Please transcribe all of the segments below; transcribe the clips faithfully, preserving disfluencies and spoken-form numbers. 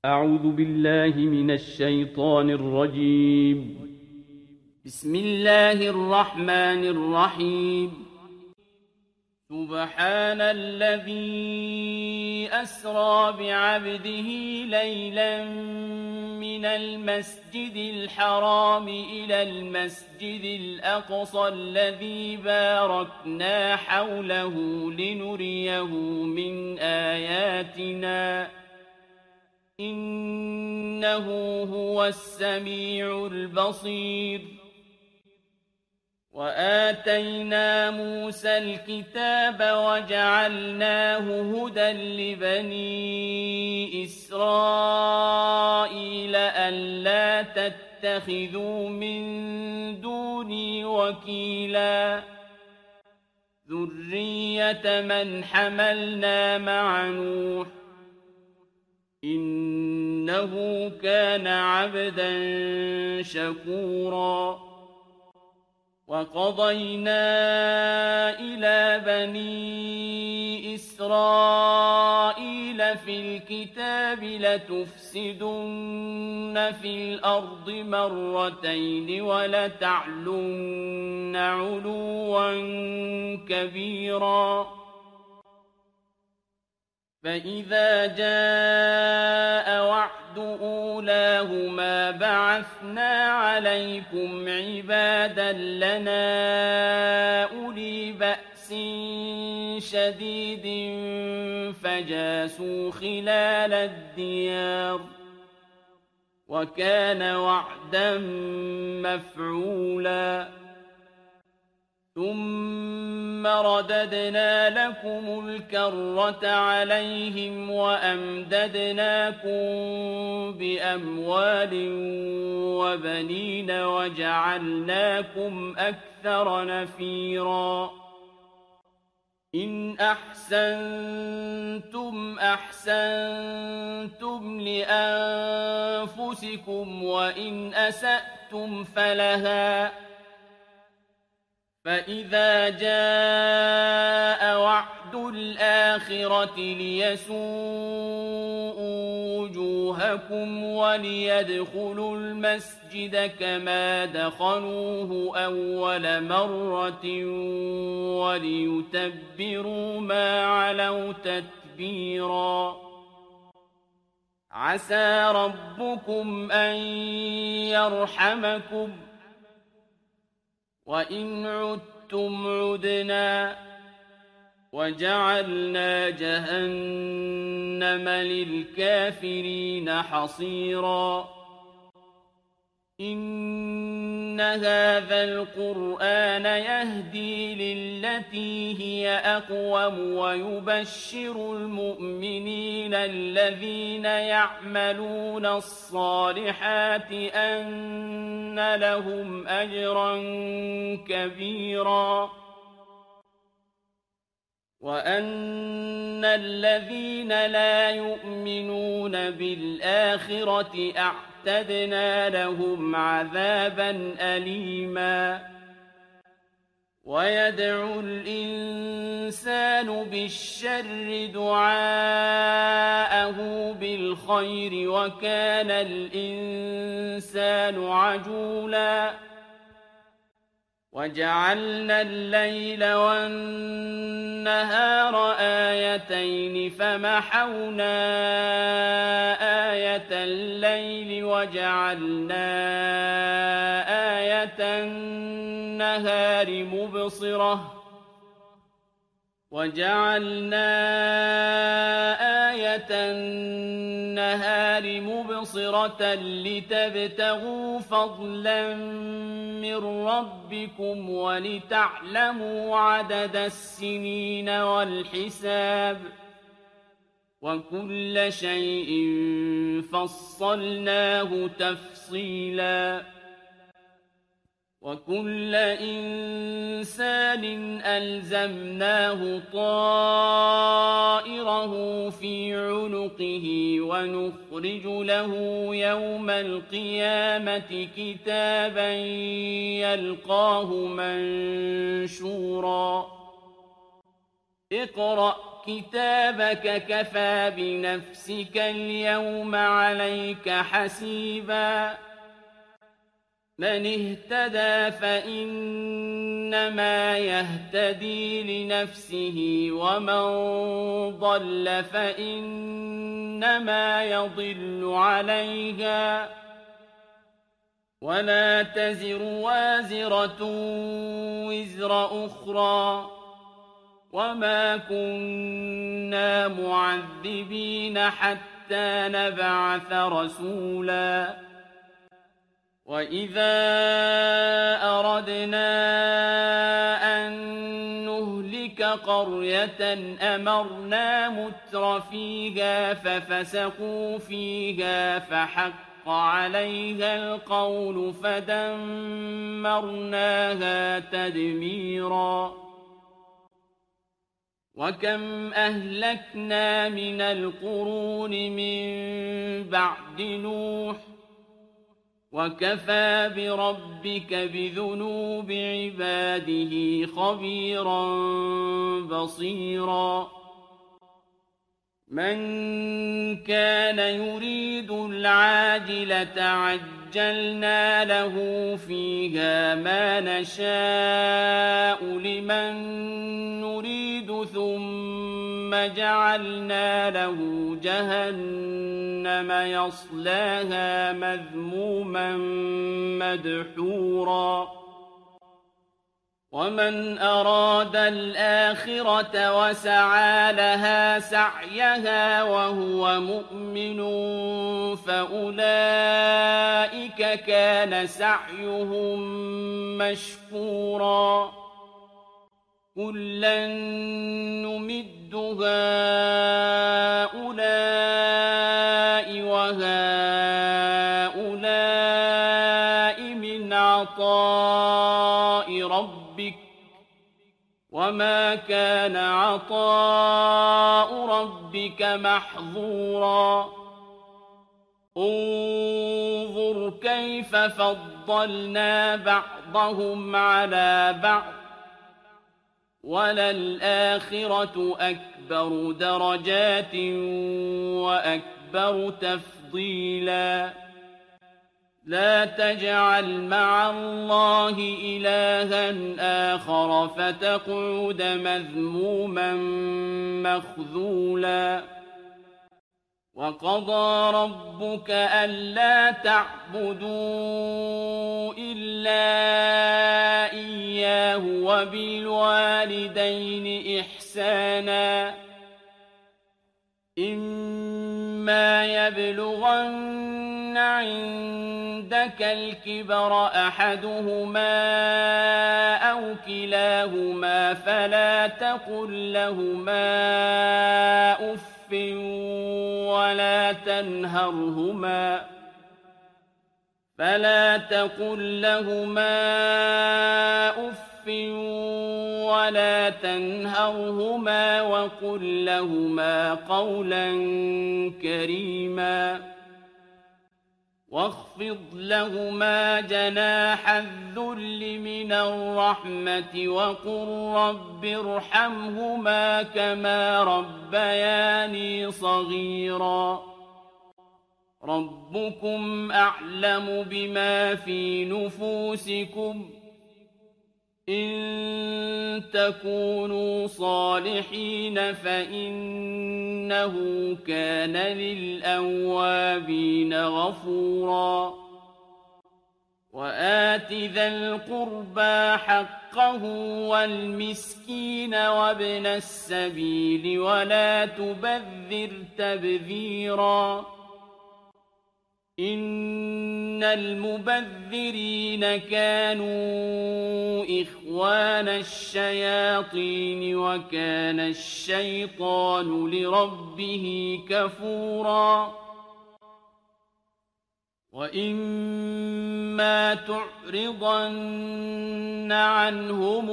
أعوذ بالله من الشيطان الرجيم. بسم الله الرحمن الرحيم. سبحان الذي أسرى بعبده ليلا من المسجد الحرام إلى المسجد الأقصى الذي باركنا حوله لنريه من آياتنا إنه هو السميع البصير. وآتينا موسى الكتاب وجعلناه هدى لبني إسرائيل ألا تتخذوا من دوني وكيلا ذرية من حملنا مع نوح إنه كان عبدا شكورا. وقضينا إلى بني إسرائيل في الكتاب لتفسدن في الأرض مرتين ولتعلن علوا كبيرا. فإذا جاء وعد أولاهما بعثنا عليكم عبادا لنا أولي بأس شديد فجاسوا خلال الديار وكان وعدا مفعولا. ثم رددنا لكم الكرة عليهم وأمددناكم بأموال وبنين وجعلناكم أكثر نفيرا. إن أحسنتم أحسنتم لأنفسكم وإن أسأتم فلها. فإذا جاء وعد الآخرة ليسوءوا وجوهكم وليدخلوا المسجد كما دخلوه أول مرة وليتبروا ما علوا تتبيرا. عسى ربكم أن يرحمكم وإن عدتم عدنا وجعلنا جهنم للكافرين حصيرا. إن هذا القرآن يهدي للتي هي أقوم ويبشر المؤمنين الذين يعملون الصالحات أن لهم أجرا كبيرا وأن الذين لا يؤمنون بالآخرة أعتدنا لهم عذابا أليما. ويدعو الإنسان بالشر دعاءه بالخير وكان الإنسان عجولا. وجعلنا الليل والنهار آيتين فمحونا آية الليل وجعلنا آية النهار مبصرة وجعلنا آية النهار مبصرة لتبتغوا فضلا من ربكم ولتعلموا عدد السنين والحساب وكل شيء فصلناه تفصيلا. وكل إنسان ألزمناه طائره في عنقه ونخرج له يوم القيامة كتابا يلقاه منشورا. اقرأ كتابك كفى بنفسك اليوم عليك حسيبا من اهتدى فإنما يهتدي لنفسه ومن ضل فإنما يضل عليها ولا تزر وازرة وزر أخرى وما كنا معذبين حتى نبعث رسولا وإذا أردنا أن نهلك قرية أمرنا متر فيها ففسقوا فيها فحق عليها القول فدمرناها تدميرا وكم أهلكنا من القرون من بعد نوح وكفى بربك بذنوب عباده خبيرا بصيرا من كان يريد العاجلة عجلنا له فيها ما نشاء لمن نريد ثم جعلنا له جهنم يصلاها مذموما مدحورا ومن أراد الآخرة وسعى لها سعيها وهو مؤمن فأولئك كان سعيهم مشكورا كلا نمد هؤلاء وهؤلاء من عطاء ربك وما كان عطاء ربك محظورا انظر كيف فضلنا بعضهم على بعض وللآخرة أكبر درجات وأكبر تفضيلا لا تجعل مع الله إلها آخر فتقعد مذموما مخذولا وقضى ربك ألا تعبدوا إلا إياه وبالوالدين إحسانا إما يبلغن عندك الكبر أحدهما أو كلاهما فلا تقل لهما أف ولا تنهرهما فلا تقل لهما أف ولا تنهرهما وقل لهما قولا كريما واخفض لهما جناح الذل من الرحمة وقل رب ارحمهما كما ربياني صغيرا ربكم أعلم بما في نفوسكم إن تكونوا صالحين فإنه كان للأوابين غفورا وآت ذا القربى حقه والمسكين وابن السبيل ولا تبذر تبذيرا إن المبذرين كانوا إخوان الشياطين وكان الشيطان لربه كفورا وإما تعرضن عنهم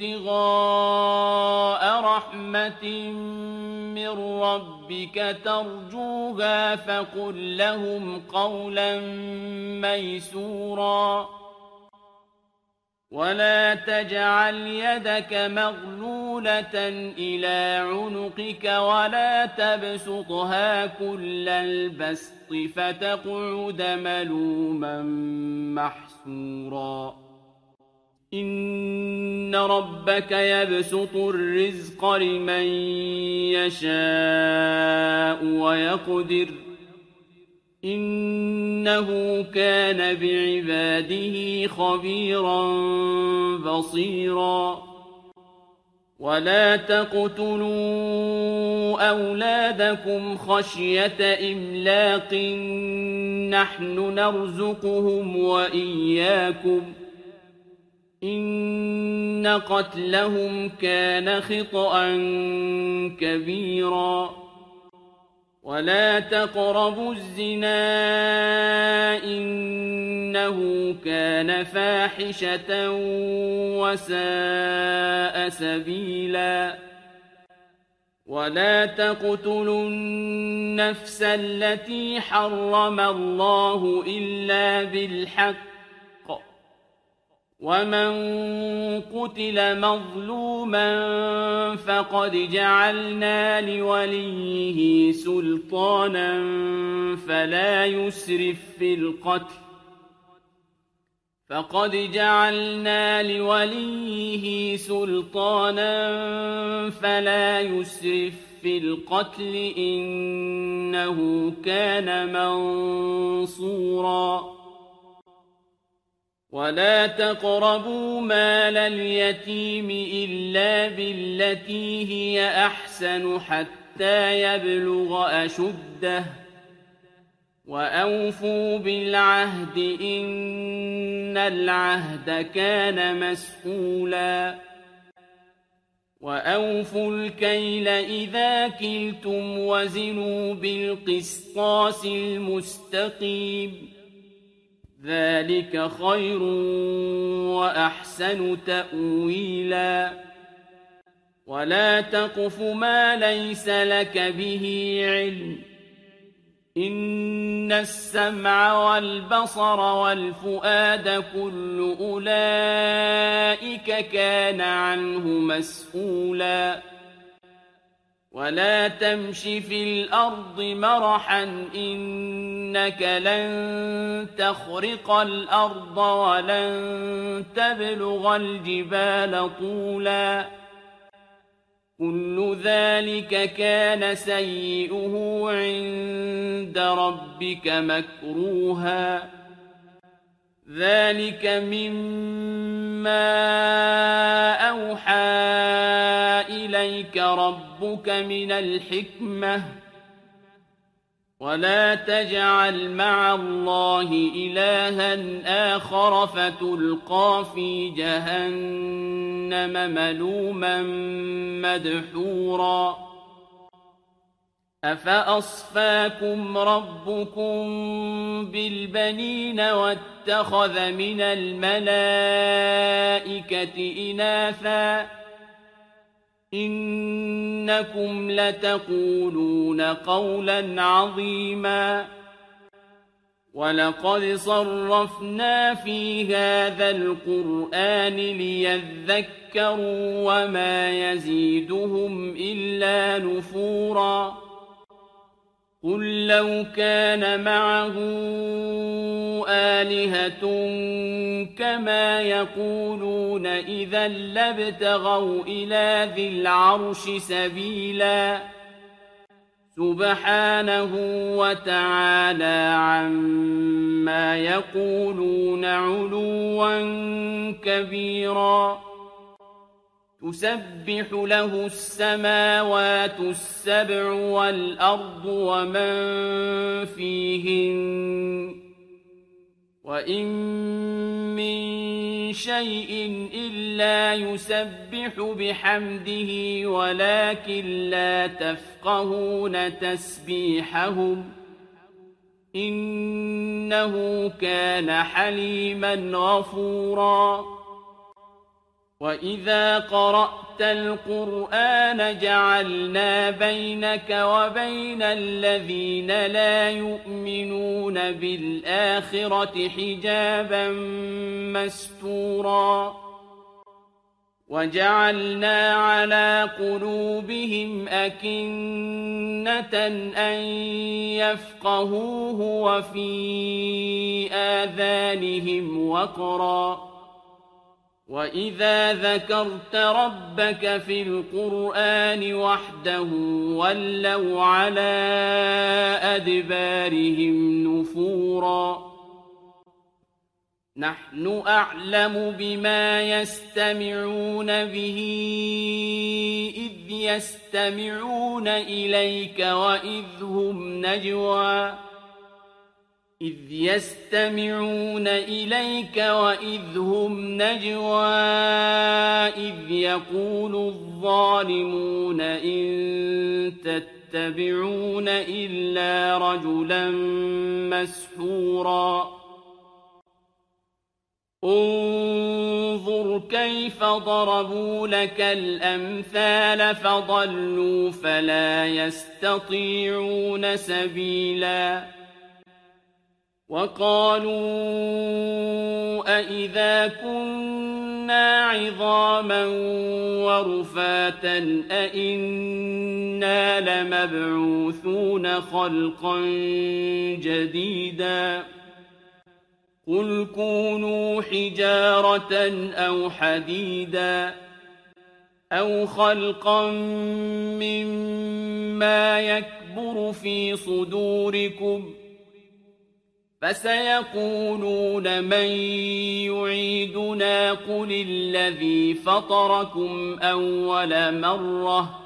ابتغاء رحمة من ربك ترجوها فقل لهم قولا ميسورا ولا تجعل يدك مغلولة إلى عنقك ولا تبسطها كل البسط فتقعد ملوما محسورا إن ربك يبسط الرزق لمن يشاء ويقدر إنه كان بعباده خبيرا بصيرا ولا تقتلوا أولادكم خشية إملاق نحن نرزقهم وإياكم إن قتلهم كان خطأ كبيرا ولا تقربوا الزنا إنه كان فاحشة وساء سبيلا ولا تقتلوا النفس التي حرم الله إلا بالحق ومن قتل مظلوما فقد جعلنا لوليه سلطانا فلا يسرف في القتل فقد جعلنا لوليه سلطانا فلا يسرف في القتل إنه كان منصورا ولا تقربوا مال اليتيم إلا بالتي هي أحسن حتى يبلغ أشده وأوفوا بالعهد إن العهد كان مسؤولا وأوفوا الكيل إذا كلتم وزنوا بالقسطاس المستقيم ذلك خير وأحسن تأويلا ولا تقف ما ليس لك به علم إن السمع والبصر والفؤاد كل أولئك كان عنه مسؤولا ولا تمش في الأرض مرحا إنك لن تخرق الأرض ولن تبلغ الجبال طولا كل ذلك كان سيئه عند ربك مكروها ذلك مما أوحى إليك ربك من الحكمة ولا تجعل مع الله إلها آخر فتلقى في جهنم ملوما مدحورا أفأصفاكم ربكم بالبنين واتخذ من الملائكة إناثا إنكم لتقولون قولا عظيما ولقد صرفنا في هذا القرآن ليذكروا وما يزيدهم إلا نفورا قل لو كان معه آلهة كما يقولون إذا لابتغوا إلى ذي العرش سبيلا سبحانه وتعالى عما يقولون علوا كبيرا تسبح له السماوات السبع والأرض ومن فيهن وإن من شيء إلا يسبح بحمده ولكن لا تفقهون تسبيحهم إنه كان حليما غفورا وَإِذَا قَرَأْتَ الْقُرْآنَ جَعَلْنَا بَيْنَكَ وَبَيْنَ الَّذِينَ لَا يُؤْمِنُونَ بِالْآخِرَةِ حِجَابًا مَّسْتُورًا وَجَعَلْنَا عَلَىٰ قُلُوبِهِمْ أَكِنَّةً أَن يَفْقَهُوهُ وَفِي آذَانِهِمْ وَقْرًا وَإِذَا ذَكَرْتَ رَبَّكَ فِي الْقُرْآنِ وَحْدَهُ وَلَّوْا عَلَىٰ أَدْبَارِهِمْ نُفُورًا نَّحْنُ أَعْلَمُ بِمَا يَسْتَمِعُونَ بِهِ إِذْ يَسْتَمِعُونَ إِلَيْكَ وَإِذْ هُمْ نَجْوَىٰ إذ يستمعون إليك وإذ هم نجوى إذ يقول الظالمون إن تتبعون إلا رجلا مسحورا انظر كيف ضربوا لك الأمثال فضلوا فلا يستطيعون سبيلا وَقَالُوا أَإِذَا كُنَّا عِظَامًا وَرُفَاتًا أَإِنَّا لَمَبْعُوثُونَ خَلْقًا جَدِيدًا قُلْ كُونُوا حِجَارَةً أَوْ حَدِيدًا أَوْ خَلْقًا مِّمَّا يَكْبُرُ فِي صُدُورِكُمْ فَسَيَقُولُونَ مَن يُعِيدُنَا قُلِ الَّذِي فَطَرَكُمْ أَوَّلَ مَرَّةٍ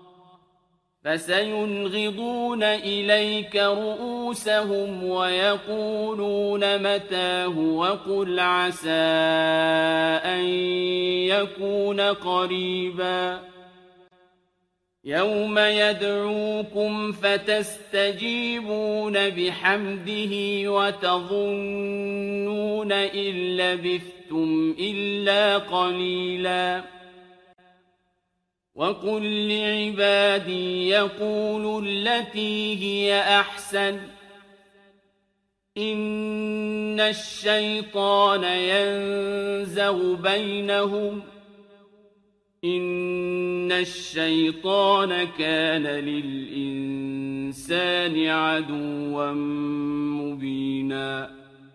فَسَيُنْغِضُونَ إِلَيْكَ رُءُوسَهُمْ وَيَقُولُونَ مَتَىٰ هُوَ قُلْ عَسَىٰ أَن يَكُونَ قَرِيبًا يَوْمَ يَدْعُوكُمْ فَتَسْتَجِيبُونَ بِحَمْدِهِ وَتَظُنُّونَ إِن لَّبِثْتُمْ إِلَّا قَلِيلًا وَقُل لِّعِبَادِي يَقُولُوا الَّتِي هِيَ أَحْسَنُ إِنَّ الشَّيْطَانَ يَنزَغُ بَيْنَهُمْ إِنَّ الشَّيْطَانَ كَانَ لِلْإِنسَانِ عَدُوًّا مُّبِينًا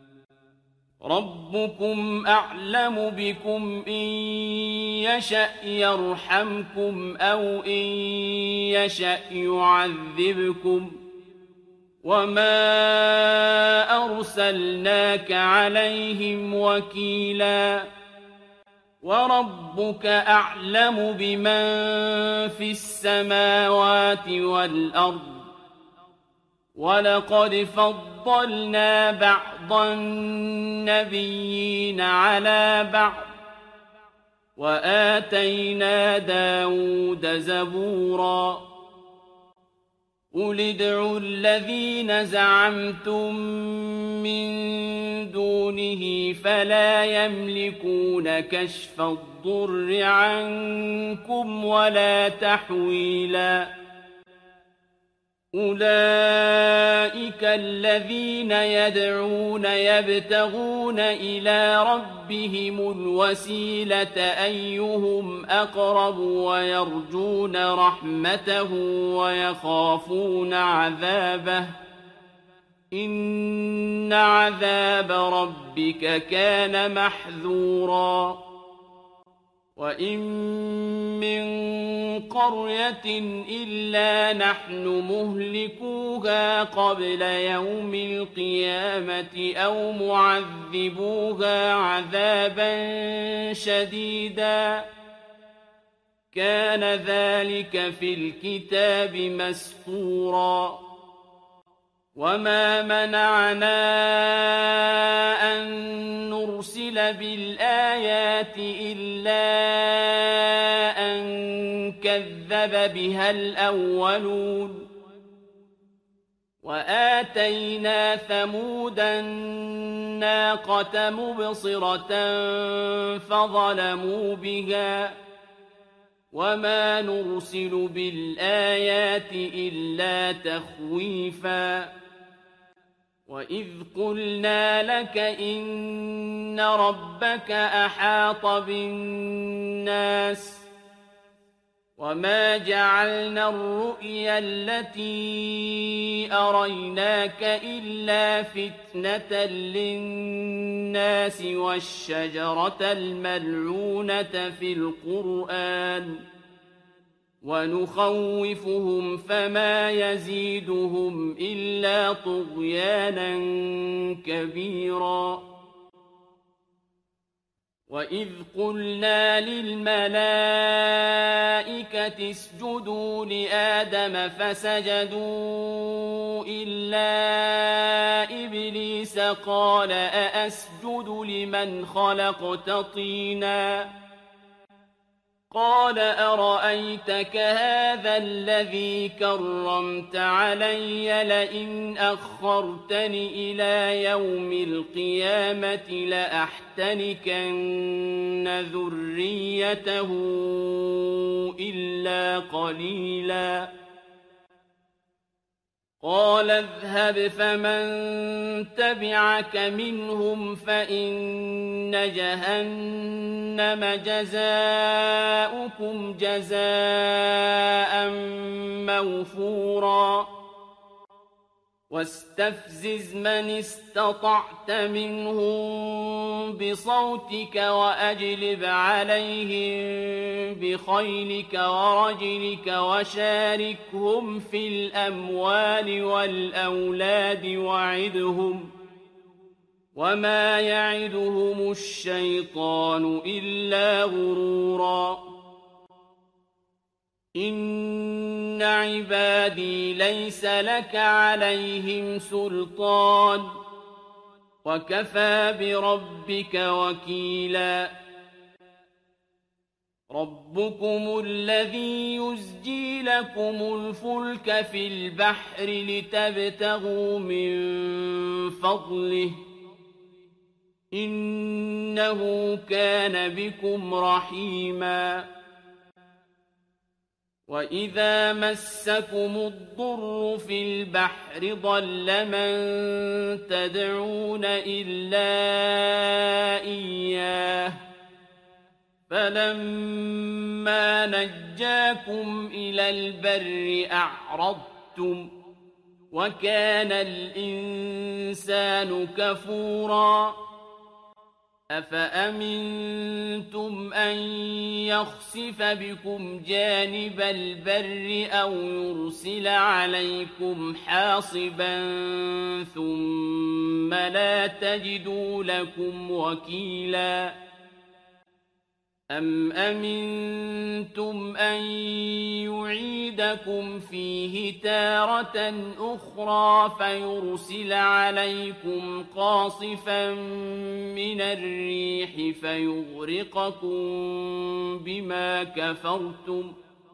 رَبُّكُمْ أَعْلَمُ بِكُمْ إِن يَشَأْ يَرْحَمْكُمْ أَوْ إِن يَشَأْ يُعَذِّبْكُمْ وَمَا أَرْسَلْنَاكَ عَلَيْهِمْ وَكِيلًا وَرَبُّكَ أَعْلَمُ بِمَن فِي السَّمَاوَاتِ وَالْأَرْضِ وَلَقَدْ فَضَّلْنَا بَعْضَ النَّبِيِّينَ عَلَىٰ بَعْضٍ وَآتَيْنَا دَاوُودَ زَبُورًا قُلِ ادْعُوا الَّذِينَ زَعَمْتُم مِّن دُونِهِ فَلَا يَمْلِكُونَ كَشْفَ الضُّرِّ عَنكُمْ وَلَا تَحْوِيلًا أُولَٰئِكَ الَّذِينَ يَدْعُونَ يَبْتَغُونَ إِلَىٰ رَبِّهِمُ الْوَسِيلَةَ أَيُّهُمْ أَقْرَبُ وَيَرْجُونَ رَحْمَتَهُ وَيَخَافُونَ عَذَابَهُ ۚ إِنَّ عَذَابَ رَبِّكَ كَانَ مَحْذُورًا وَإِن مِّن قَرْيَةٍ إِلَّا نَحْنُ مُهْلِكُوهَا قَبْلَ يَوْمِ الْقِيَامَةِ أَوْ مُعَذِّبُوهَا عَذَابًا شَدِيدًا ۚ كَانَ ذَٰلِكَ فِي الْكِتَابِ مَسْطُورًا وَمَا مَنَعَنَا أَن نُّرْسِلَ بِالْآيَاتِ إِلَّا أَن كَذَّبَ بِهَا الْأَوَّلُونَ وآتينا ثمود الناقة مبصرة فظلموا بها وما نرسل بالآيات إلا تخويفا وإذ قلنا لك إن ربك أحاط بالناس وما جعلنا الرؤيا التي أريناك إلا فتنة للناس والشجرة الملعونة في القرآن ونخوفهم فما يزيدهم إلا طغيانا كبيرا وإذ قلنا للملائكة اسجدوا لآدم فسجدوا إلا إبليس قال أأسجد لمن خلقت طينا قال أرأيتك هذا الذي كرمت علي لئن أخرتني إلى يوم القيامة لأحتنكن ذريته إلا قليلا قال اذهب فمن تبعك منهم فإن جهنم جزاؤكم جزاء موفورا واستفزز من استطعت منهم بصوتك وأجلب عليهم بخيلك ورجلك وشاركهم في الأموال والأولاد وعدهم وما يعدهم الشيطان إلا غرورا إن عبادي ليس لك عليهم سلطان وكفى بربك وكيلا ربكم الذي يزجي لكم الفلك في البحر لتبتغوا من فضله إنه كان بكم رحيما وإذا مسكم الضر في البحر ضل من تدعون إلا إياه فلما نجاكم إلى البر أعرضتم وكان الإنسان كفورا أفأمنتم أن يخسف بكم جانب البر أو يرسل عليكم حاصبا ثم لا تجدوا لكم وكيلا أم أمنتم أن يعيدكم فيه تارة أخرى فيرسل عليكم قاصفا من الريح فيغرقكم بما كفرتم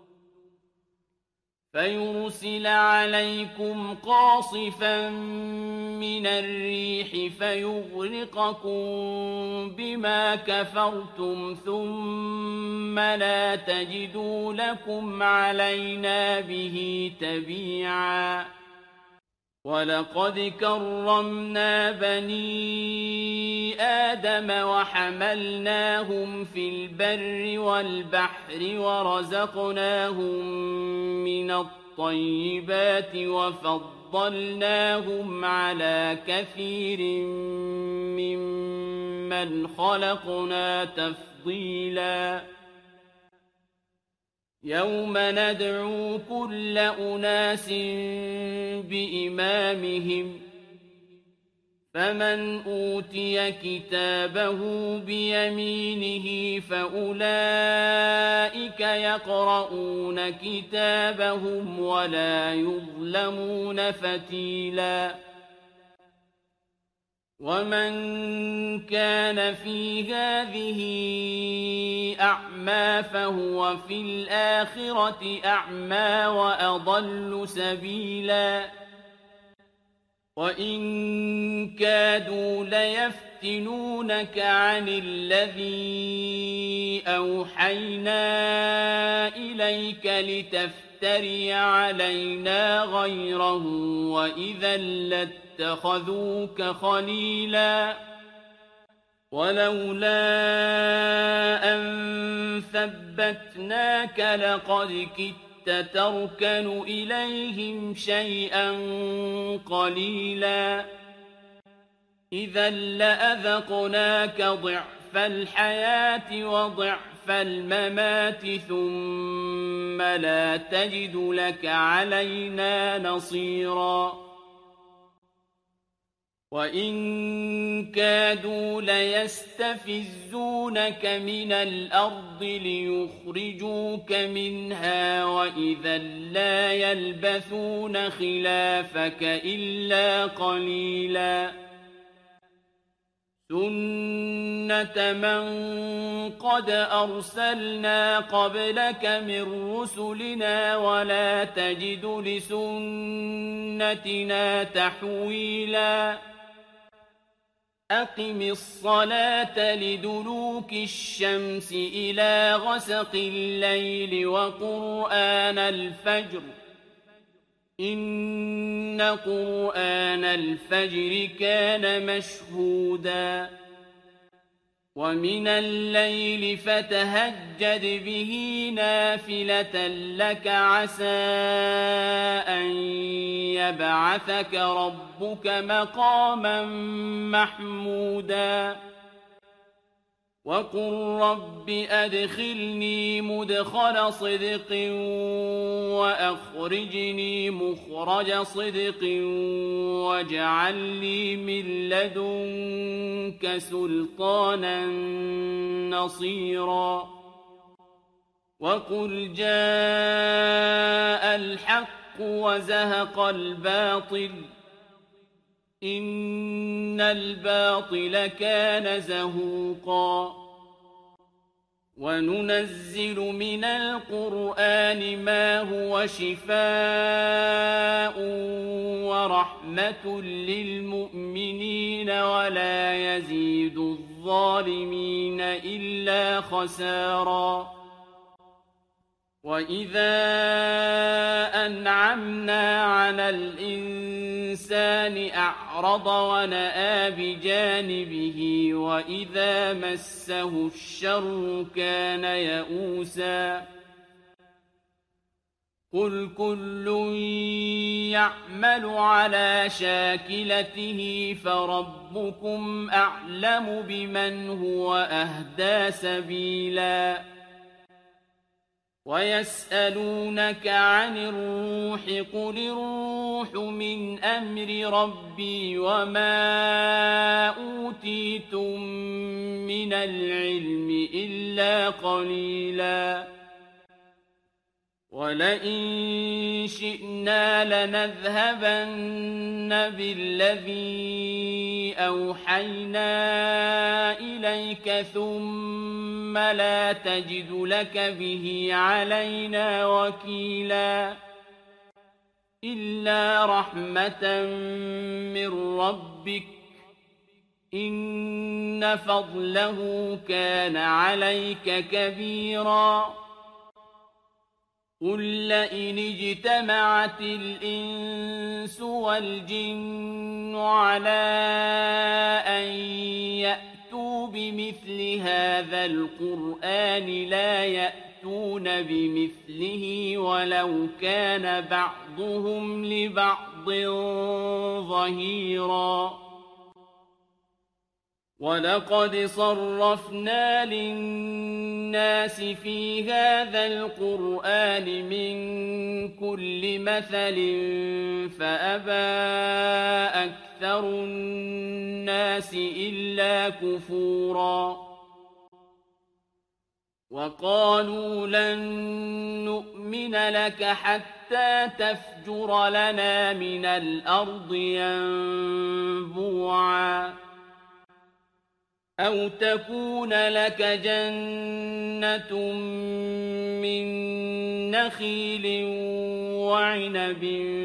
فيرسل عليكم قاصفا من الريح فيغرقكم بما كفرتم ثم لا تجدوا لكم علينا به تبيعا ولقد كرمنا بني آدم وحملناهم في البر والبحر ورزقناهم من الطيبات وفضلناهم على كثير ممن خلقنا تفضيلا يوم ندعو كل أناس بإمامهم فمن أوتي كتابه بيمينه فأولئك يقرؤون كتابهم ولا يظلمون فتيلا ومن كان في هذه أعمى فهو في الآخرة أعمى وأضل سبيلا وَإِن كَادُوا لَيَفْتِنُونَكَ عَنِ الَّذِي أَوْحَيْنَا إِلَيْكَ لِتَفْتَرِيَ عَلَيْنَا غَيْرَهُ وَإِذًا لَّاتَّخَذُوكَ خَلِيلًا وَلَوْلَا أَن ثَبَّتْنَاكَ لَقَدْ كِدتَّ تَرْكَنُ إِلَيْهِمْ شَيْئًا قَلِيلًا إِذًا لَّأَذَقْنَاكَ ضِعْفَ الْحَيَاةِ وَضِعْفَ الْمَمَاتِ ثُمَّ لَا تَجِدُ لَكَ عَلَيْنَا نَصِيرًا وَإِن كَادُوا لَيَسْتَفِزُّونَكَ مِنَ الْأَرْضِ لِيُخْرِجُوكَ مِنْهَا وَإِذًا لَّا يَلْبَثُونَ خِلَافَكَ إِلَّا قَلِيلًا سُنَّةَ مَن قَدْ أَرْسَلْنَا قَبْلَكَ مِن رُّسُلِنَا وَلَا تَجِدُ لِسُنَّتِنَا تَحْوِيلًا أَقِمِ الصَّلَاةَ لِدُلُوكِ الشَّمْسِ إِلَىٰ غَسَقِ اللَّيْلِ وَقُرْآنَ الْفَجْرِ إِنَّ قُرْآنَ الْفَجْرِ كَانَ مَشْهُودًا وَمِنَ اللَّيْلِ فَتَهَجَّدْ بِهِ نَافِلَةً لَّكَ عَسَىٰ أَن يَبْعَثَكَ رَبُّكَ مَقَامًا مَّحْمُودًا وَقُل رَّبِّ أَدْخِلْنِي مُدْخَلَ صِدْقٍ وَأَخْرِجْنِي مُخْرَجَ صِدْقٍ وَاجْعَل لِّي مِن لَّدُنكَ سُلْطَانًا نَّصِيرًا وَقُلْ جَاءَ الْحَقُّ وَزَهَقَ الْبَاطِلُ إِنَّ الْبَاطِلَ كَانَ زَهُوقًا وَنُنَزِّلُ مِنَ الْقُرْآنِ مَا هُوَ شِفَاءٌ وَرَحْمَةٌ لِّلْمُؤْمِنِينَ وَلَا يَزِيدُ الظَّالِمِينَ إِلَّا خَسَارًا وَإِذَا أَنْعَمْنَا عَلَى الْإِنسَانِ أَعْرَضَ وَنَأَىٰ بِجَانِبِهِ وَإِذَا مَسَّهُ الشَّرُّ كَانَ يَئُوسًا قُلْ كُلٌّ يَعْمَلُ عَلَىٰ شَاكِلَتِهِ فَرَبُّكُمْ أَعْلَمُ بِمَنْ هُوَ أَهْدَىٰ سَبِيلًا وَيَسْأَلُونَكَ عَنِ الرُّوحِ قُلِ الرُّوحُ مِنْ أَمْرِ رَبِّي وَمَا أُوتِيتُم مِّنَ الْعِلْمِ إِلَّا قَلِيلًا وَلَئِن شِئْنَا لَنَذْهَبَنَّ بِالَّذِي أَوْحَيْنَا إِلَيْكَ ثُمَّ لَا تَجِدُ لَكَ بِهِ عَلَيْنَا وَكِيلًا إِلَّا رَحْمَةً مِّن رَّبِّكَ إِنَّ فَضْلَهُ كَانَ عَلَيْكَ كَبِيرًا قُل لَّئِنِ اجْتَمَعَتِ الْإِنسُ وَالْجِنُّ عَلَىٰ أَن يَأْتُوا بِمِثْلِ هَٰذَا الْقُرْآنِ لَا يَأْتُونَ بِمِثْلِهِ وَلَوْ كَانَ بَعْضُهُمْ لِبَعْضٍ ظَهِيرًا وَلَقَدْ صَرَّفْنَا لِلنَّاسِ فِي هَٰذَا الْقُرْآنِ مِن كُلِّ مَثَلٍ فَأَبَىٰ أَكْثَرُ النَّاسِ إِلَّا كُفُورًا وَقَالُوا لَن نُّؤْمِنَ لَكَ حَتَّىٰ تَفْجُرَ لَنَا مِنَ الْأَرْضِ يَنبُوعًا أَوْ تَكُونَ لَكَ جَنَّةٌ مِّن نخيل وعنب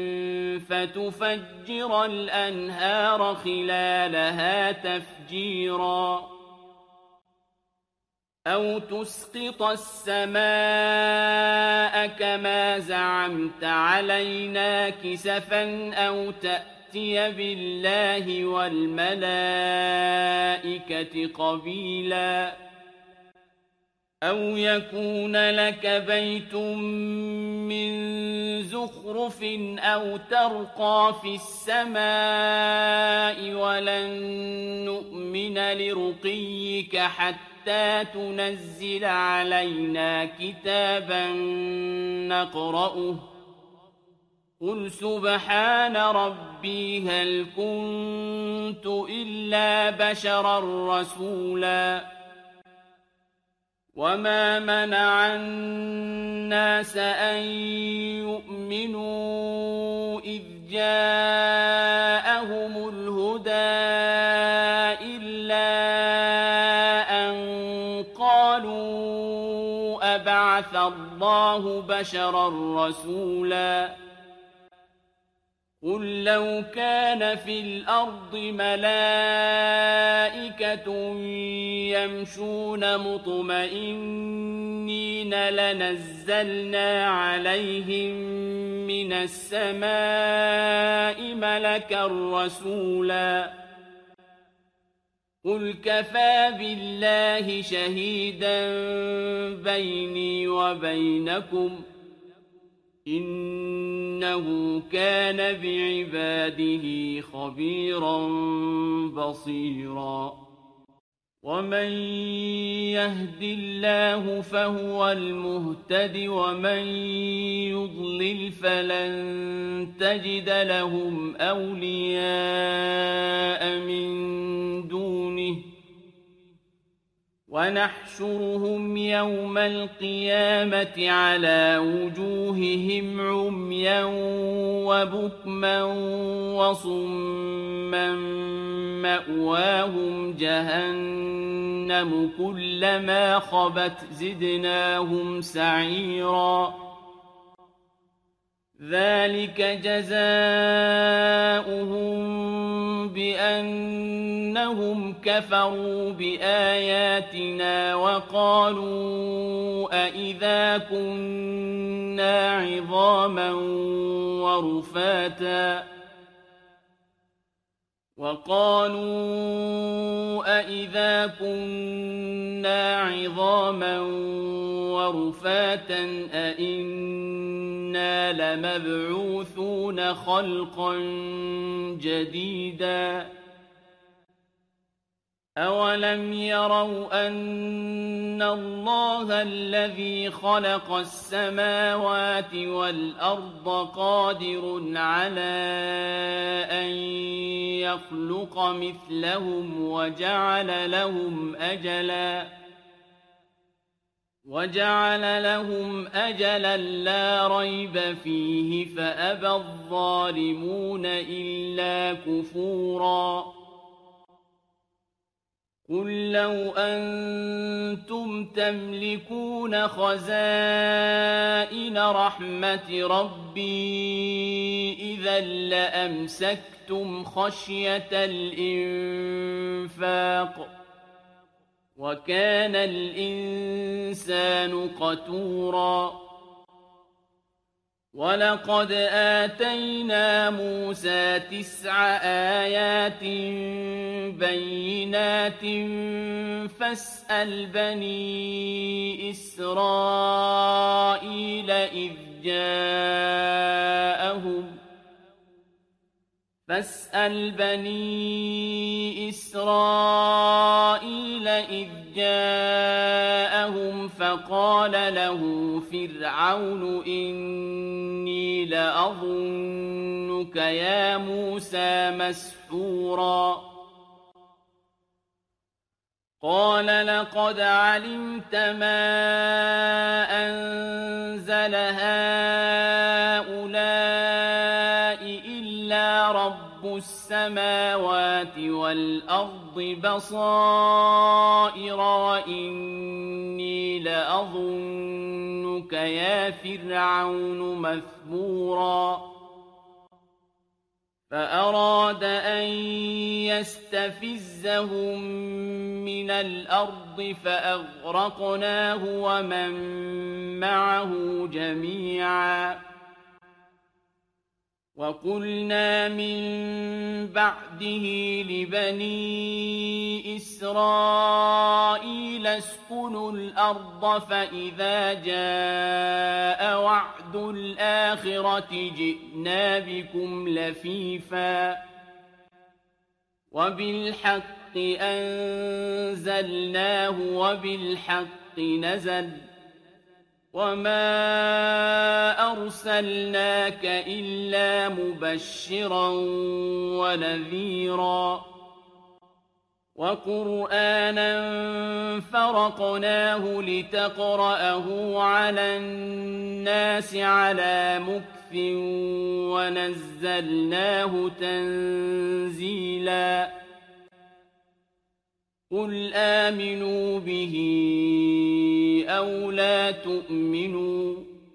فتفجر الأنهار خلالها تفجيرا أو تسقط السماء كما زعمت علينا كسفا أو تأتي بالله والملائكة قبيلا أو يكون لك بيت من زخرف أو ترقى في السماء ولن نؤمن لرقيك حتى تنزل علينا كتابا نقرأه قل سبحان ربي هل كنت إلا بشرا رسولا وما منع الناس أن يؤمنوا إذ جاءهم الهدى إلا أن قالوا أبعث الله بشرا رسولا قل لو كان في الأرض ملائكة يمشون مطمئنين لنزلنا عليهم من السماء ملكا رسولا قل كفى بالله شهيدا بيني وبينكم إنه كان بعباده خبيرا بصيرا ومن يهد الله فهو المهتد ومن يضلل فلن تجد لهم أولياء من دونه ونحشرهم يوم القيامة على وجوههم عميا وبكما وصما مأواهم جهنم كلما خبت زدناهم سعيرا ذلك جزاؤهم بأنهم كفروا بآياتنا وقالوا أئذا كنا عظاما ورفاتا وقالوا أئذا كنا عظاما ورفاتا أئنا لمبعوثون خلقا جديدا أولم يروا أن الله الذي خلق السماوات والأرض قادر على أن يخلق مثلهم وجعل لهم أجلا وجعل لهم أجلا لا ريب فيه فأبى الظالمون إلا كفورا قل لو أنتم تملكون خزائن رحمة ربي إذا لأمسكتم خشية الإنفاق وكان الإنسان قتورا ولقد آتينا موسى تسع آيات بينات فاسأل بني إسرائيل إذ جاءهم فاسأل بني إسرائيل إذ جاءهم فقال له فرعون إني لأظنك يا موسى مسحورا قال لقد علمت ما أنزل هؤلاء إلا رب السماوات والأرض بصائر وإني لأظنك يا فرعون مثبورا فأراد أن يستفزهم من الأرض فأغرقناه ومن معه جميعا وقلنا من بعده لبني إسرائيل اسكنوا الأرض فإذا جاء وعد الآخرة جئنا بكم لفيفا وبالحق أنزلناه وبالحق نزل وما أرسلناك إلا مبشرا ونذيرا وقرآنا فرقناه لتقرأه على الناس على مكث ونزلناه تنزيلا قل آمنوا به أو لا تؤمنوا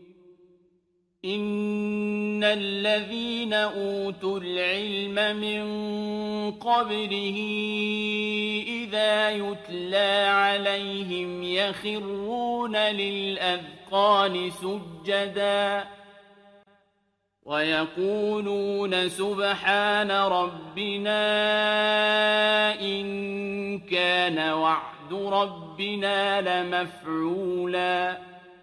إن الذين أوتوا العلم من قبله إذا يتلى عليهم يخرون للأذقان سجدا ويقولون سبحان ربنا إن كان وعد ربنا لمفعولا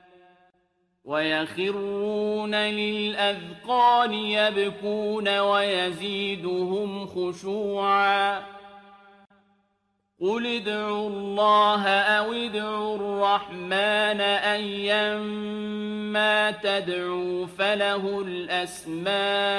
ويخرون للأذقان يبكون ويزيدهم خشوعا قل ادعوا الله أو ادعوا الرحمن أيما تدعوا فله الأسماء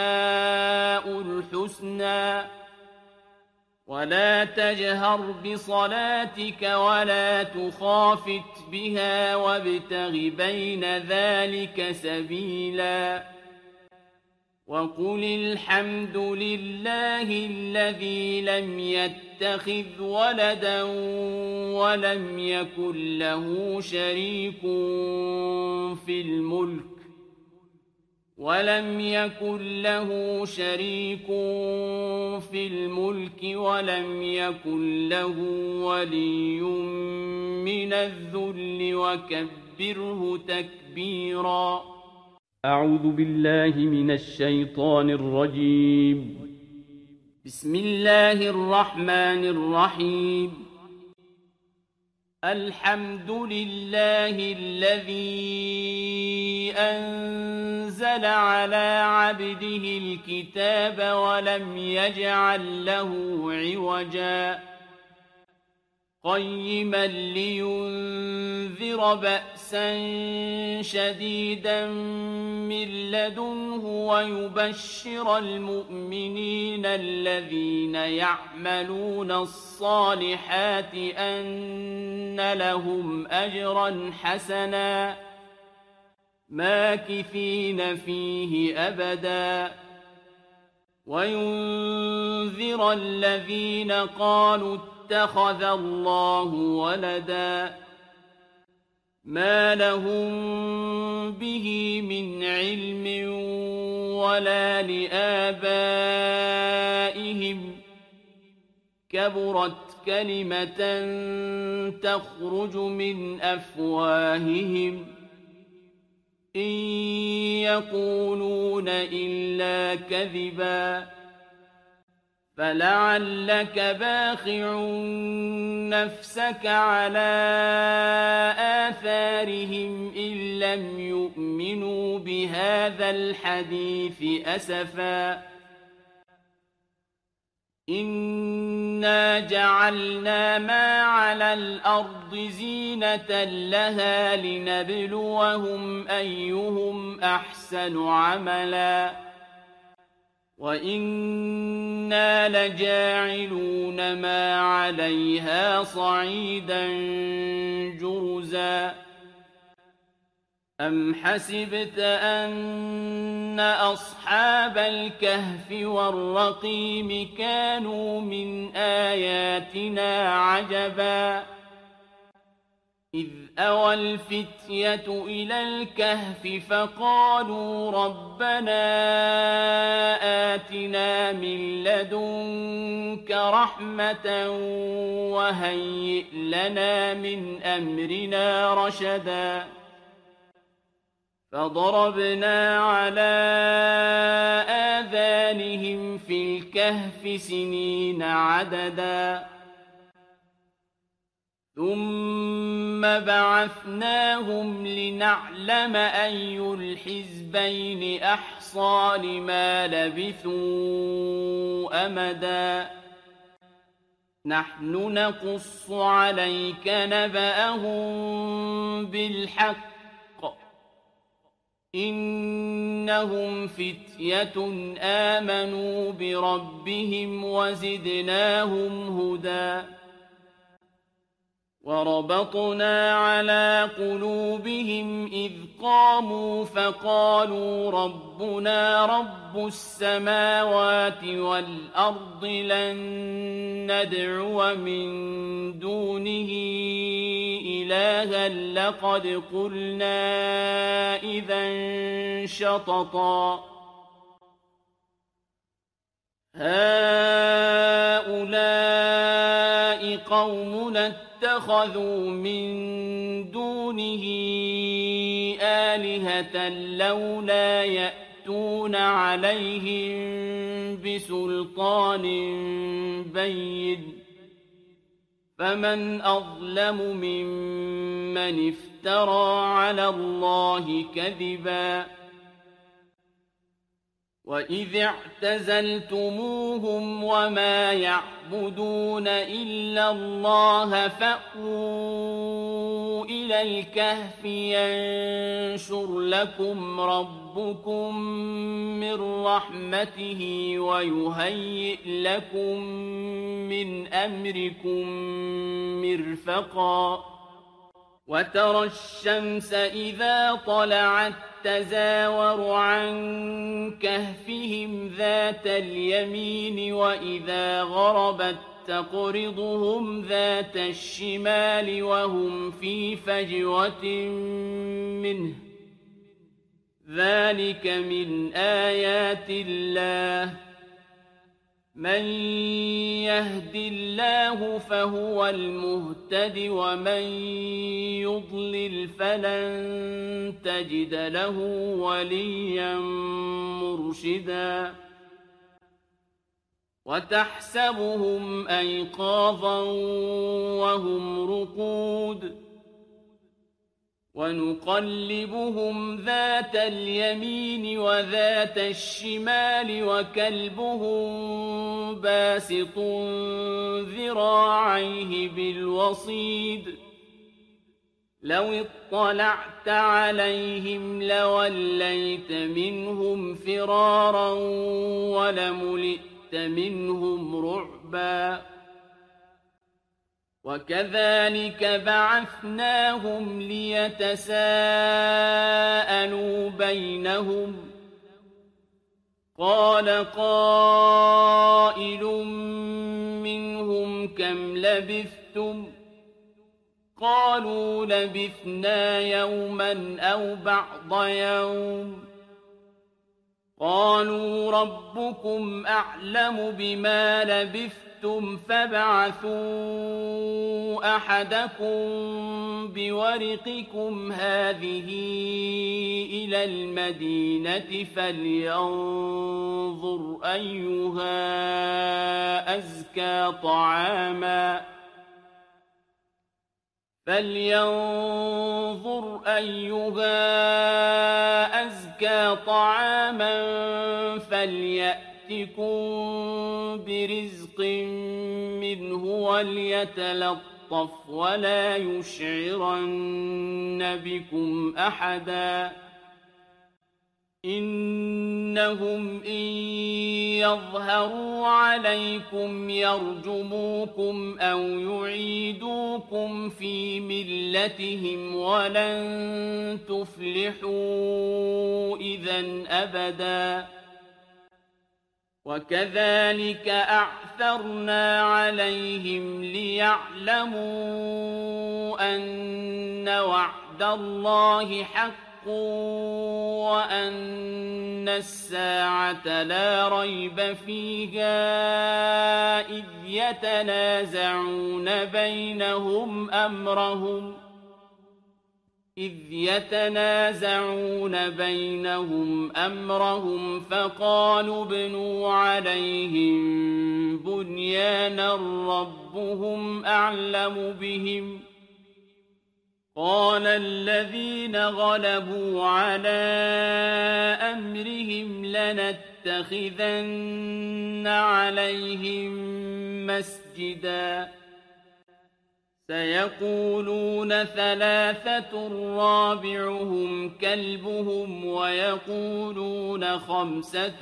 الحسنى ولا تجهر بصلاتك ولا تخافت بها وابتغ بين ذلك سبيلا وقل الحمد لله الذي لم يتخذ ولدا ولم يكن له شريك في الملك ولم يكن له شريك في الملك ولم يكن له ولي من الذل وكبره تكبيرا أعوذ بالله من الشيطان الرجيم بسم الله الرحمن الرحيم الحمد لله الذي أنزل على عبده الكتاب ولم يجعل له عوجا قيما لينذر بأسا شديدا من لدنه ويبشر المؤمنين الذين يعملون الصالحات أن لهم أجرا حسنا ماكثين فيه أبدا وينذر الذين قالوا اتخذ الله ولدا ما لهم به من علم ولا لآبائهم كبرت كلمة تخرج من أفواههم إن يقولون إلا كذبا فلعلك باخع نفسك على آثارهم إن لم يؤمنوا بهذا الحديث أسفا إنا جعلنا ما على الأرض زينة لها لنبلوهم أيهم أحسن عملا وإنا لجاعلون ما عليها صعيدا جرزا أم حسبت أن أصحاب الكهف والرقيم كانوا من آياتنا عجبا إذ أوى الفتية إلى الكهف فقالوا ربنا آتنا من لدنك رحمة وهيئ لنا من أمرنا رشدا فضربنا على آذانهم في الكهف سنين عددا ثم بعثناهم لنعلم أي الحزبين أحصى لما لبثوا أمدا نحن نقص عليك نبأهم بالحق إنهم فتية آمنوا بربهم وزدناهم هدى وربطنا على قلوبهم إذ قاموا فقالوا ربنا رب السماوات والأرض لن ندعو من دونه إلها لقد قلنا إذا شططا هؤلاء قومنا اتخذوا من دونه آلهة لولا يأتون عليهم بسلطان بين فمن أظلم ممن افترى على الله كذبا وإذ اعتزلتموهم وما يعبدون إلا الله فأووا إلى الكهف ينشر لكم ربكم من رحمته ويهيئ لكم من أمركم مرفقا وترى الشمس إذا طلعت تزاور عن كهفهم ذات اليمين وإذا غربت تقرضهم ذات الشمال وهم في فجوة منه ذلك من آيات الله من يهد الله فهو المهتد ومن يضلل فلن تجد له وليا مرشدا وتحسبهم أيقاظا وهم رقود ونقلبهم ذات اليمين وذات الشمال وكلبهم باسط ذراعيه بالوصيد لو اطلعت عليهم لوليت منهم فرارا ولملئت منهم رعبا وكذلك بعثناهم ليتساءلوا بينهم قال قائل منهم كم لبثتم قالوا لبثنا يوما أو بعض يوم قالوا ربكم أعلم بما لبثتم فابعثوا أحدكم بورقكم هذه إلى المدينة فلينظر أيها أزكى طعاما فلينظر أيها أزكى طعاما فليأتكم برزق منه وليتلطف ولا يشعرن بكم أحدا إنهم إن يظهروا عليكم يرجموكم أو يعيدوكم في ملتهم ولن تفلحوا إذا أبدا وكذلك أعثرنا عليهم ليعلموا أن وعد الله حق وأن الساعة لا ريب فيها إذ يتنازعون بينهم أمرهم إذ يتنازعون بينهم أمرهم فقالوا ابنوا عليهم بنيانا ربهم أعلم بهم قال الذين غلبوا على أمرهم لنتخذن عليهم مسجدا سيقولون ثلاثة رابعهم كلبهم ويقولون خمسة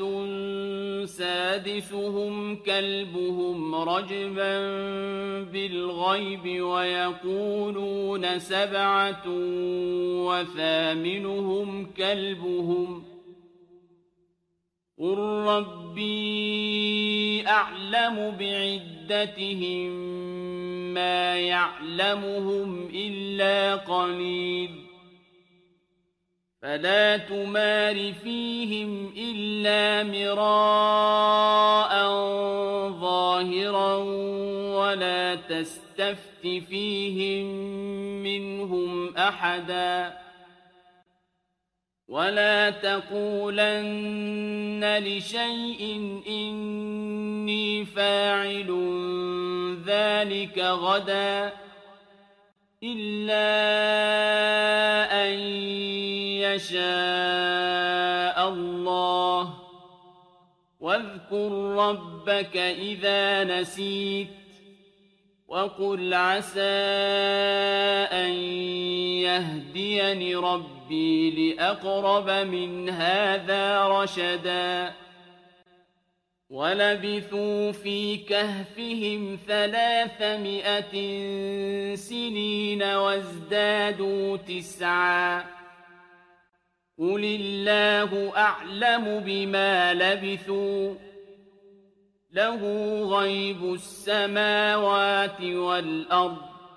سادسهم كلبهم رجما بالغيب ويقولون سبعة وثامنهم كلبهم قل ربي أعلم بعدتهم ما يعلمهم إلا قليل فلا تمار فيهم إلا مراء ظاهرا ولا تستفت فيهم منهم أحدا ولا تقولن لشيء إني فاعل ذلك غدا إلا أن يشاء الله واذكر ربك إذا نسيت وقل عسى أن يهديني ربي لأقرب من هذا رشدا ولبثوا في كهفهم ثلاثمائة سنين وازدادوا تسعا قل الله أعلم بما لبثوا له غيب السماوات والأرض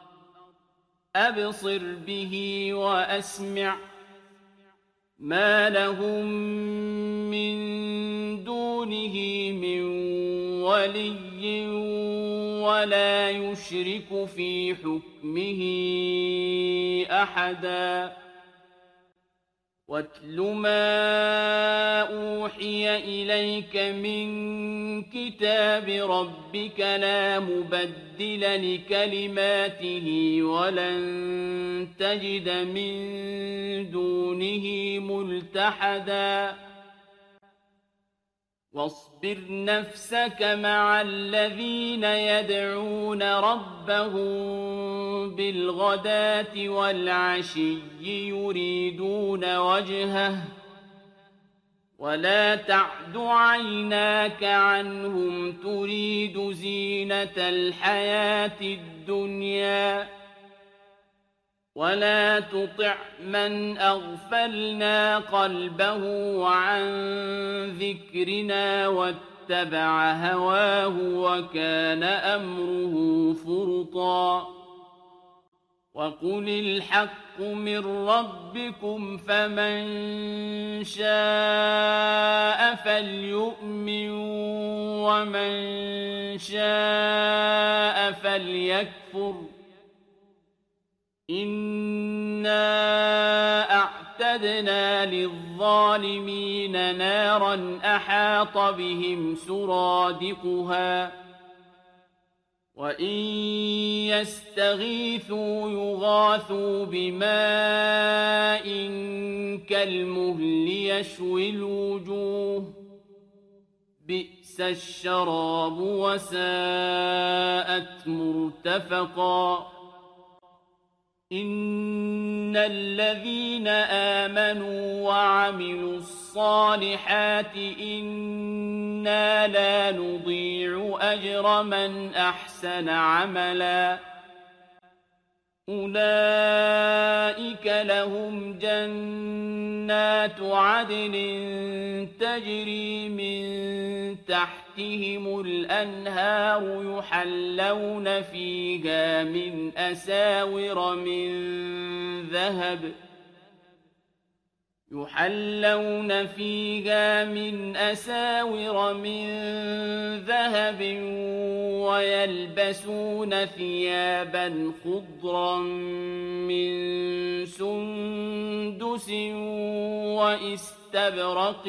أبصر به وأسمع ما لهم من دونه من ولي ولا يشرك في حكمه أحدا واتل ما أوحي إليك من كتاب ربك لا مبدل لكلماته ولن تجد من دونه ملتحدا واصبر نفسك مع الذين يدعون ربهم بالغداة والعشي يريدون وجهه ولا تعد عيناك عنهم تريد زينة الحياة الدنيا ولا تطع من أغفلنا قلبه عن ذكرنا واتبع هواه وكان أمره فرطا وقل الحق من ربكم فمن شاء فليؤمن ومن شاء فليكفر إنا أعتدنا للظالمين نارا أحاط بهم سرادقها وإن يستغيثوا يغاثوا بماء كالمهل يشوي الوجوه بئس الشراب وساءت مرتفقا إن الذين آمنوا وعملوا الصالحات إنا لا نضيع أجر من أحسن عملا أولئك لهم جنات عدن تجري من تحتهم الأنهار يحلون فيها من أساور من ذهب يحلون فيها من أساور من ذهب ويلبسون ثيابا خضرا من سندس وإستبرق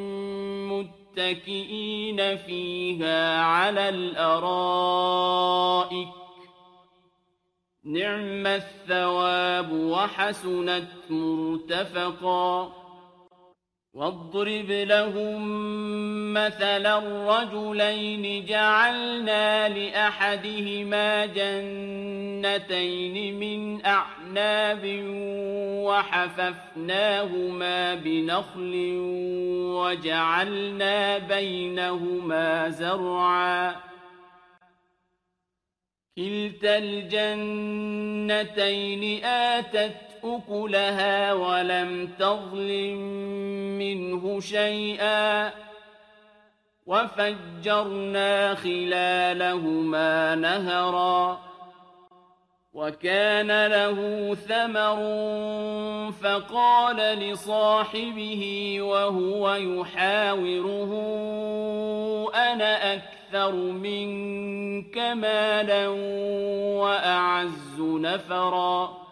متكئين فيها على الأرائك نعم الثواب وحسنت مرتفقا واضرب لهم مثلا الرجلين جعلنا لأحدهما جنتين من أعناب وحففناهما بنخل وجعلنا بينهما زرعا كلتا الجنتين آتت أكلها ولم تظلم منه شيئا وفجرنا خلالهما نهرا وكان له ثمر فقال لصاحبه وهو يحاوره أنا أكثر منك مالا وأعز نفرا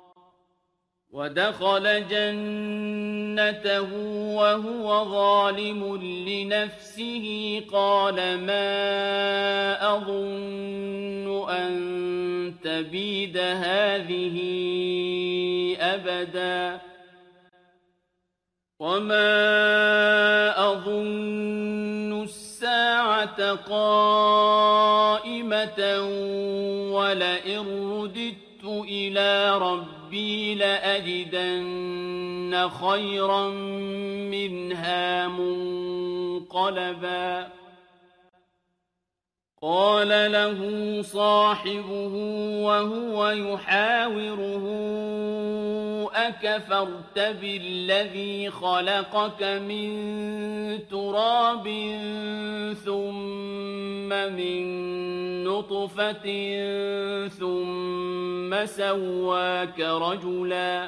ودخل جنته وهو ظالم لنفسه قال ما أظن أن تبيد هذه أبدا وما أظن الساعة قائمة ولئن رددت إلى ربي لأجدن خيرا منها منقلبا قال له صاحبه وهو يحاوره أكفرت بالذي خلقك من تراب ثم من نطفة ثم سواك رجلا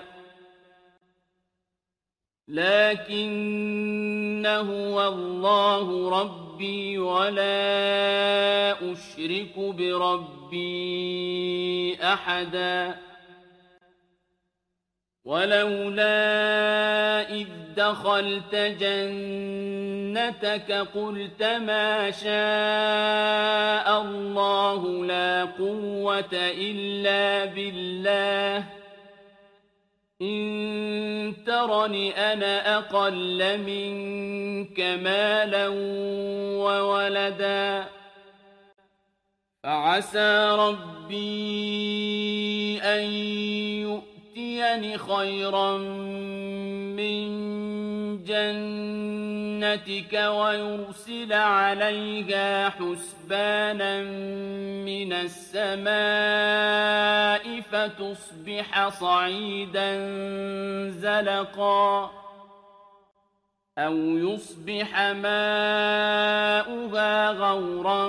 لكن هو الله ربي ولا أشرك بربي أحدا ولولا إذ دخلت جنتك قلت ما شاء الله لا قوة إلا بالله إن ترني أنا أقل منك مالا وولدا فعسى ربي أن يؤتيني خيرا من جنتك ويرسل عليها حسبانا من السماء فتصبح صعيدا زلقا أو يصبح ماؤها غورا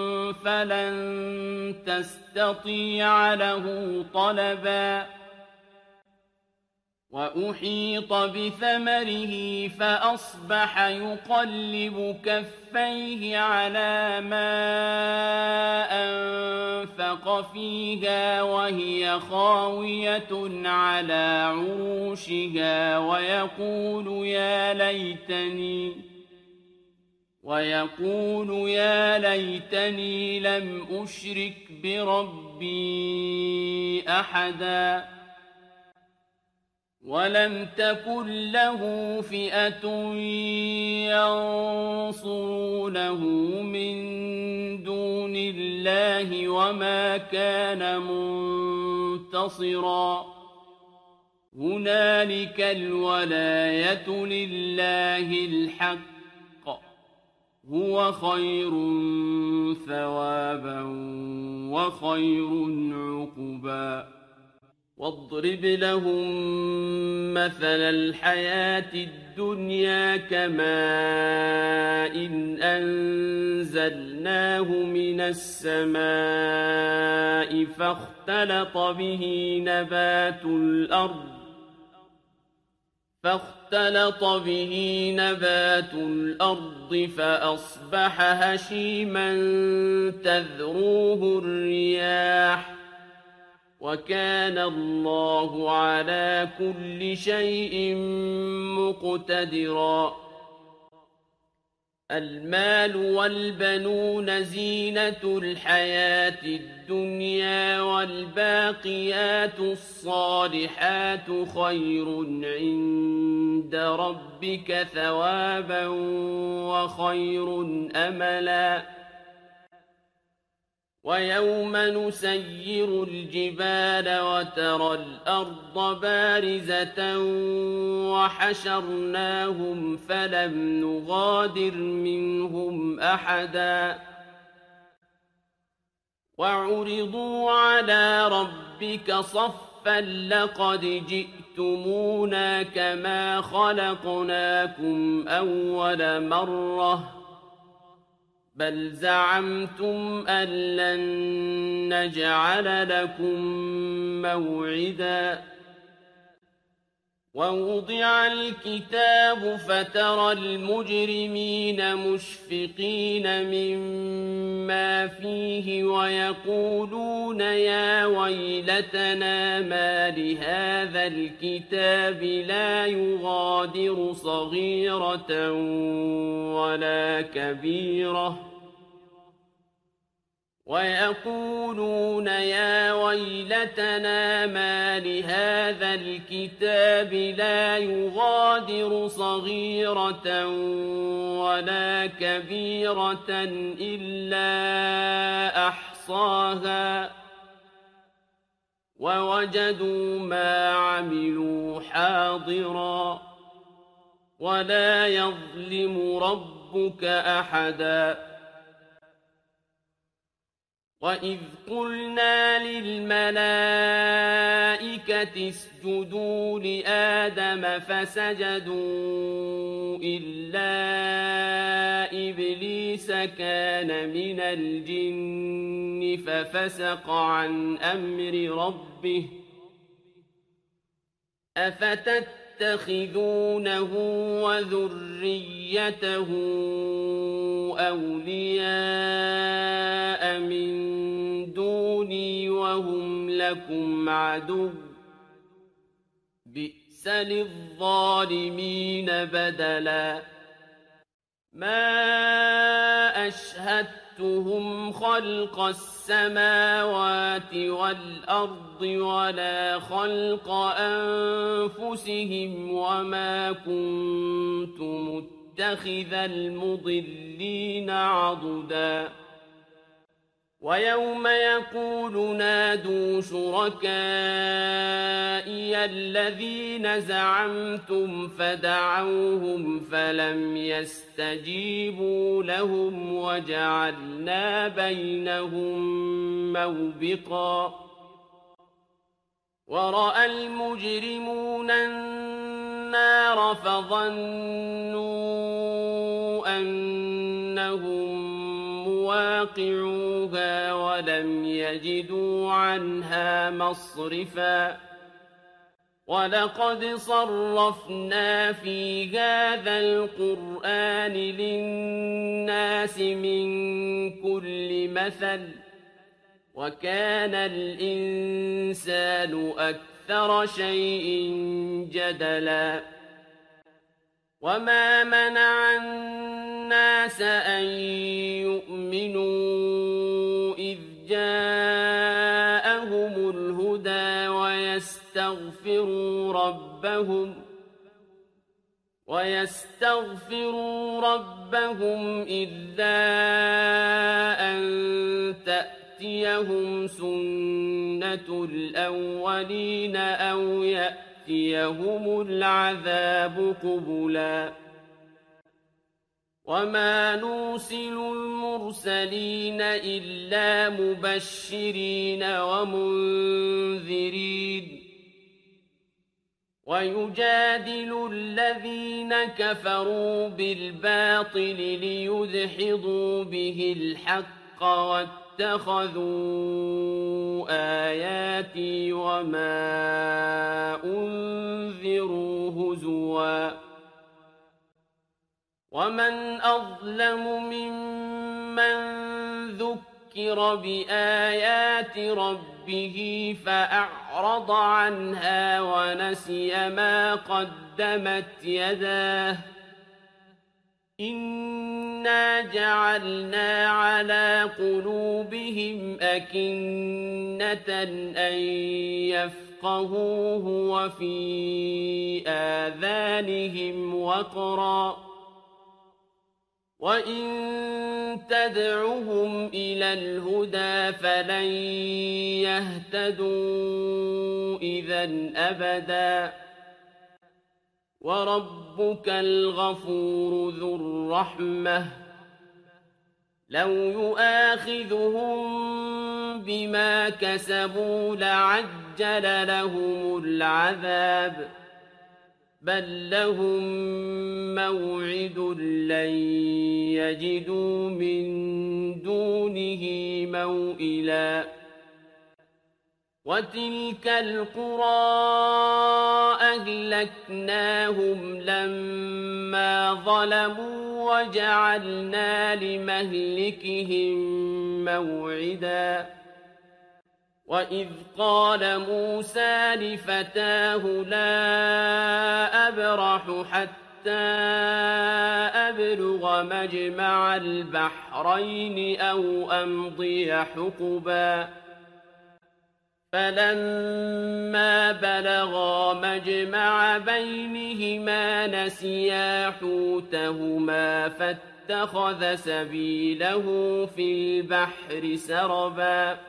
فلن تستطيع له طلبا وأحيط بثمره فأصبح يقلب كفيه على ما أنفق فيها وهي خاوية على عروشها ويقول يا ليتني ويقول يا ليتني لم أشرك بربي أحدا ولم تكن له فئة ينصرونه من دون الله وما كان منتصرا هنالك الولاية لله الحق هو خير ثوابا وخير عقبا واضرب لهم مثل الحياة الدنيا كماء إن أنزلناه من السماء فاختلط به نبات الأرض فاختلط به نبات الأرض فأصبح هشيما تذروه الرياح وكان الله على كل شيء مقتدرا المال والبنون زينة الحياة الدنيا والباقيات الصالحات خير عند ربك ثوابا وخير أملا ويوم نسير الجبال وترى الأرض بارزة وحشرناهم فلم نغادر منهم أحدا وعرضوا على ربك صفا لقد جئتمونا كما خلقناكم أول مرة بل زعمتم أن لن نجعل لكم موعدا ووضع الكتاب فترى المجرمين مشفقين مما فيه ويقولون يا ويلتنا ما لهذا الكتاب لا يغادر صغيرة ولا كبيرة ويقولون يا ويلتنا ما لهذا الكتاب لا يغادر صغيرة ولا كبيرة إلا أحصاها ووجدوا ما عملوا حاضرا ولا يظلم ربك أحدا وَإِذْ قُلْنَا لِلْمَلَائِكَةِ اسْجُدُوا لِآدَمَ فَسَجَدُوا إِلَّا إِبْلِيسَ كَانَ مِنَ الْجِنِّ فَفَسَقَ عَنْ أَمْرِ رَبِّهِ أَفَتَتَّخِذُونَهُ وَذُرِّيَّتَهُ أَوْلِيَاءَ مِن دُونِي وَهُمْ لَكُمْ عَدُوٌّ بِئْسَ لِلظَّالِمِينَ بَدَلًا مَا أَشْهَدتُّهُمْ خَلْقَ السَّمَاوَاتِ وَالْأَرْضِ وَلَا خَلْقَ أَنفُسِهِمْ وَمَا كُنتُ مُتَّخِذَ الْمُضِلِّينَ عَضُدًا وَيَوْمَ يَقُولُ نَادُوا شُرَكَائِيَ الَّذِينَ زَعَمْتُمْ فَدَعَوْهُمْ فَلَمْ يَسْتَجِيبُوا لَهُمْ وَجَعَلْنَا بَيْنَهُم مَّوْبِقًا وَرَأَى الْمُجْرِمُونَ النَّارَ فَظَنُّوا أَنَّهُم مواقعوها ولم يجدوا عنها مصرفا ولقد صرفنا في هذا القرآن للناس من كل مثل وكان الإنسان أكثر شيء جدلا وما منع الناس أن يؤمنوا إذ جاءهم الهدى ويستغفروا ربهم ويستغفروا ربهم إلا أن تأتيهم سنة الأولين أو يأتيهم يَأْتِيَهُمُ الْعَذَابُ قُبُلًا وَمَا نُرْسِلُ الْمُرْسَلِينَ إِلَّا مُبَشِّرِينَ وَمُنذِرِينَ ويجادل الذين كفروا بالباطل ليدحضوا به الحق واتخذوا آياتي وما أنذروا هزوا ومن أظلم ممن ذكر بآيات ربه فأعرض عنها ونسي ما قدمت يداه إنا جعلنا على قلوبهم أكنة أن يفقهوه وفي آذانهم وقرا وَإِن تَدْعُهُمْ إِلَى الْهُدَىٰ فَلَن يَهْتَدُوا إِذًا أَبَدًا ۖ وَرَبُّكَ الْغَفُورُ ذُو الرَّحْمَةِ ۖ لَوْ يُؤَاخِذُهُم بِمَا كَسَبُوا لَعَجَّلَ لَهُمُ الْعَذَابَ ۚ بل لهم موعد لن يجدوا من دونه موئلا وتلك القرى أهلكناهم لما ظلموا وجعلنا لمهلكهم موعدا وَإِذْ قَالَ مُوسَىٰ لِفَتَاهُ لَا أَبْرَحُ حَتَّىٰ أَبْلُغَ مَجْمَعَ الْبَحْرَيْنِ أَوْ أَمْضِيَ حُقُبًا فَلَمَّا بَلَغَا مَجْمَعَ بَيْنِهِمَا نَسِيَا حُوتَهُمَا فَاتَّخَذَ سَبِيلَهُ فِي الْبَحْرِ سَرَبًا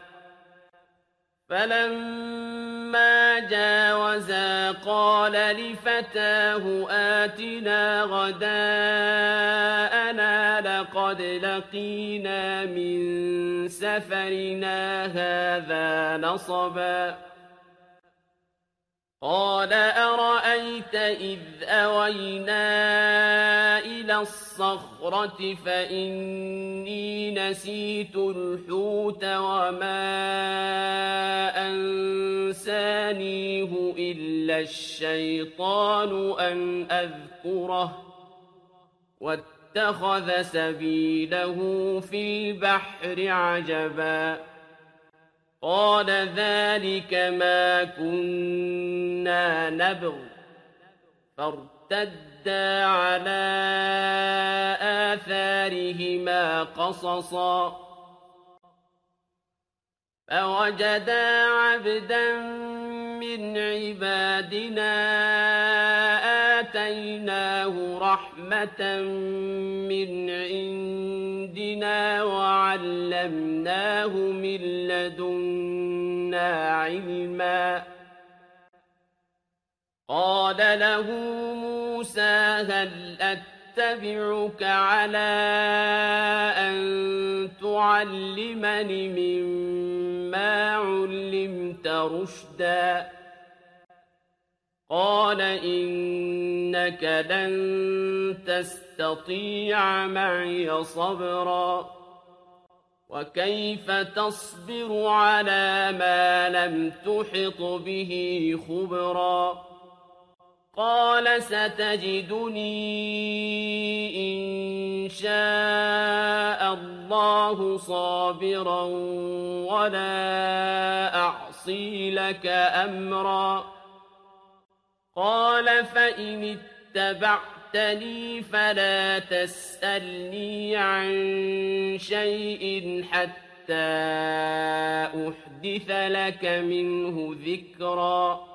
فَلَمَّا جَاوَزَا قَالَ لِفَتَاهُ آتِنَا غَدَاءَنَا لَقَدْ لَقِينَا مِن سَفَرِنَا هَٰذَا نَصَبًا قَالَ أَرَأَيْتَ إِذْ أَوَيْنَا إِلَى الصَّخْرَةِ فَإِنِّي نَسِيتُ الْحُوتَ وَمَا أَنسَانِيهُ إِلَّا الشَّيْطَانُ أَنْ أَذْكُرَهُ وَاتَّخَذَ سَبِيلَهُ فِي الْبَحْرِ عَجَبًا قَالَ ذَٰلِكَ مَا كُنَّا نَبْغِ فَارْتَدَّا عَلَىٰ آثَارِهِمَا قَصَصًا فَوَجَدَا عَبْدًا مِّنْ عِبَادِنَا آتَيْنَاهُ رَحْمَةً مِّنْ عِندِنَا وَعَلَّمْنَاهُ مِن لَّدُنَّا عِلْمًا قَالَ لَهُ مُوسَىٰ هَلْ أَتَّبِعُكَ عَلَىٰ أَن تُعَلِّمَنِ مِمَّا عُلِّمْتَ رُشْدًا قَالَ إِنَّكَ لَن تَسْتَطِيعَ مَعِيَ صَبْرًا وَكَيْفَ تَصْبِرُ عَلَىٰ مَا لَمْ تُحِطْ بِهِ خُبْرًا قَالَ سَتَجِدُنِي إِن شَاءَ اللَّهُ صَابِرًا وَلَا أَعْصِي لَكَ أَمْرًا قَالَ فَإِنِ اتَّبَعْتَنِي فَلَا تَسْأَلْنِي عَن شَيْءٍ حَتَّىٰ أُحْدِثَ لَكَ مِنْهُ ذِكْرًا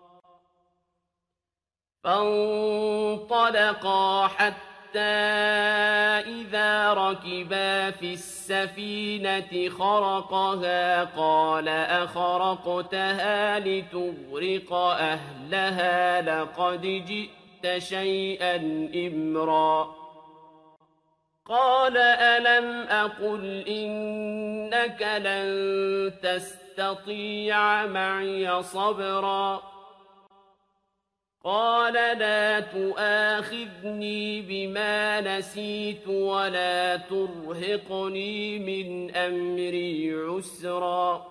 فَانطَلَقَا حَتَّىٰ إِذَا رَكِبَا فِي السَّفِينَةِ خَرَقَهَا قَالَ أَخَرَقْتَهَا لِتُغْرِقَ أَهْلَهَا لَقَدْ جِئْتَ شَيْئًا إِمْرًا قَالَ أَلَمْ أَقُلْ إِنَّكَ لَن تَسْتَطِيعَ مَعِيَ صَبْرًا قال لا تؤاخذني بما نسيت ولا ترهقني من أمري عسرا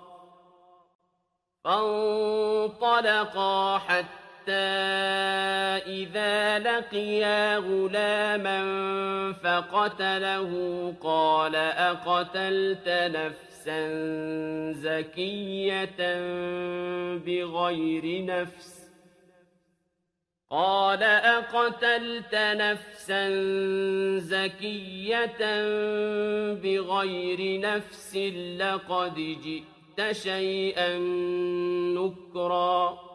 فانطلقا حتى إذا لقيا غلاما فقتله قال أقتلت نفسا زكية بغير نفس قال أقتلت نفسا زكية بغير نفس لقد جئت شيئا نكرا